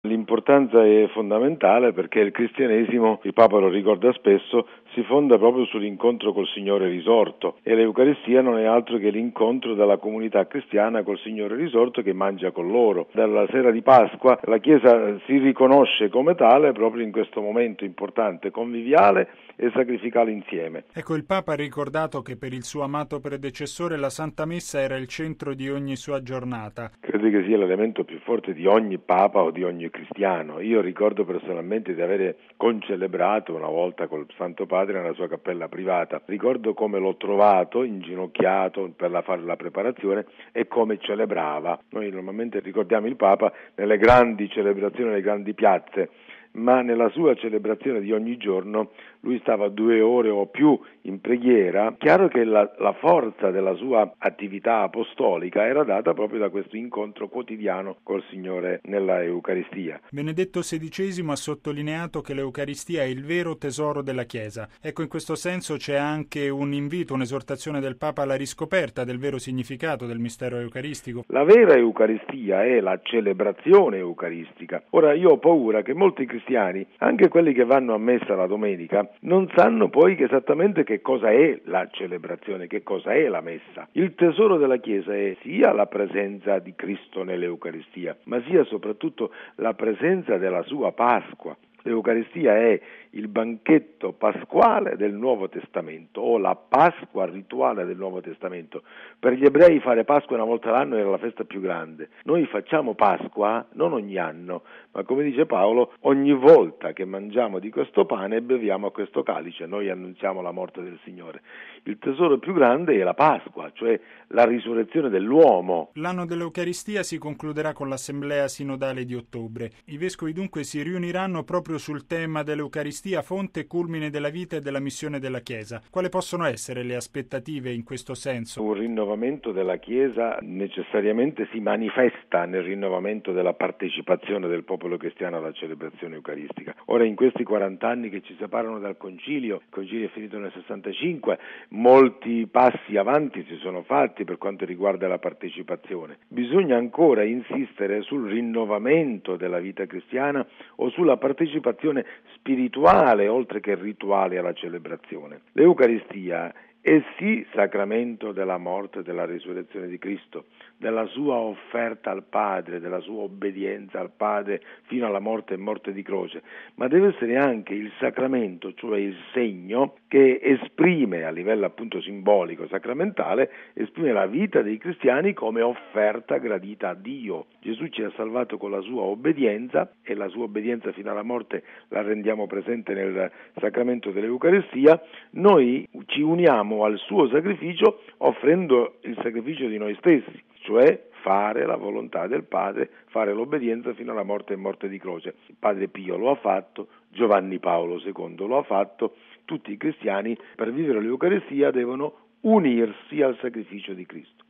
L'importanza è fondamentale perché il cristianesimo, il Papa lo ricorda spesso, si fonda proprio sull'incontro col Signore risorto e l'Eucaristia non è altro che l'incontro della comunità cristiana col Signore risorto che mangia con loro. Dalla sera di Pasqua la Chiesa si riconosce come tale proprio in questo momento importante, conviviale e sacrificale insieme. Ecco, il Papa ha ricordato che per il suo amato predecessore la Santa Messa era il centro di ogni sua giornata. Credo che sia l'elemento più forte di ogni Papa o di ogni cristiano. Io ricordo personalmente di avere concelebrato una volta col Santo Padre nella sua cappella privata. Ricordo come l'ho trovato inginocchiato per fare la preparazione e come celebrava. Noi normalmente ricordiamo il Papa nelle grandi celebrazioni, nelle grandi piazze, ma nella sua celebrazione di ogni giorno lui stava 2 ore o più in preghiera. Chiaro che la forza della sua attività apostolica era data proprio da questo incontro quotidiano col Signore nella Eucaristia. Benedetto XVI ha sottolineato che l'Eucaristia è il vero tesoro della Chiesa. Ecco, in questo senso c'è anche un invito, un'esortazione del Papa alla riscoperta del vero significato del mistero eucaristico. La vera Eucaristia è la celebrazione eucaristica. Ora io ho paura che molti cristiani, anche quelli che vanno a messa la domenica, non sanno poi esattamente che cosa è la celebrazione, che cosa è la messa. Il tesoro della Chiesa è sia la presenza di Cristo nell'Eucaristia, ma sia soprattutto la presenza della sua Pasqua. L'Eucaristia è il banchetto pasquale del Nuovo Testamento o la Pasqua rituale del Nuovo Testamento. Per gli ebrei fare Pasqua una volta l'anno era la festa più grande. Noi facciamo Pasqua non ogni anno, ma come dice Paolo, ogni volta che mangiamo di questo pane e beviamo a questo calice, noi annunziamo la morte del Signore. Il tesoro più grande è la Pasqua, cioè la risurrezione dell'uomo. L'anno dell'Eucaristia si concluderà con l'Assemblea Sinodale di ottobre. I vescovi dunque si riuniranno proprio sul tema dell'Eucaristia, fonte e culmine della vita e della missione della Chiesa. Quali possono essere le aspettative in questo senso? Un rinnovamento della Chiesa necessariamente si manifesta nel rinnovamento della partecipazione del popolo cristiano alla celebrazione eucaristica. Ora in questi 40 anni che ci separano dal Concilio, il Concilio è finito nel 65, molti passi avanti si sono fatti per quanto riguarda la partecipazione. Bisogna ancora insistere sul rinnovamento della vita cristiana o sulla partecipazione spirituale oltre che rituale alla celebrazione. L'Eucaristia è sì sacramento della morte e della risurrezione di Cristo, della sua offerta al Padre, della sua obbedienza al Padre fino alla morte e morte di croce, ma deve essere anche il sacramento, cioè il segno che esprime a livello appunto simbolico, sacramentale, esprime la vita dei cristiani come offerta gradita a Dio. Gesù ci ha salvato con la sua obbedienza e la sua obbedienza fino alla morte la rendiamo presente nel sacramento dell'Eucaristia. Noi ci uniamo al suo sacrificio offrendo il sacrificio di noi stessi, cioè fare la volontà del Padre, fare l'obbedienza fino alla morte e morte di croce. Il Padre Pio lo ha fatto, Giovanni Paolo II lo ha fatto, tutti i cristiani per vivere l'Eucaristia devono unirsi al sacrificio di Cristo.